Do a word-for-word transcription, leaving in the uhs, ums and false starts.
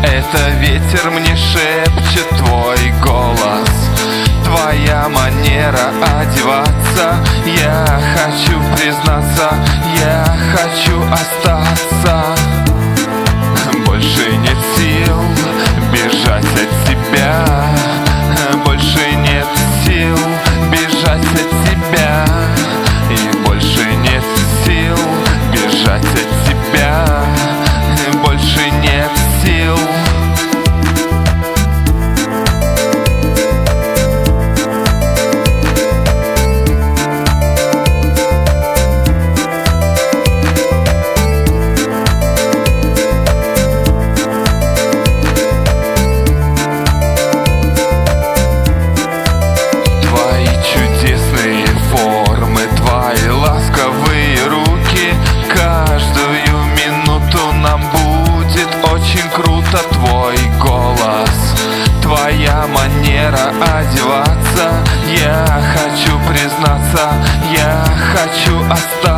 Это ветер мне шепчет твой голос, твоя манера одеваться. Я хочу признаться, я хочу остаться. Больше нет сил бежать от тебя, больше нет сил бежать от тебя, и больше нет сил бежать от тебя, больше нет сил. Твой голос, твоя манера одеваться. Я хочу признаться, я хочу остаться.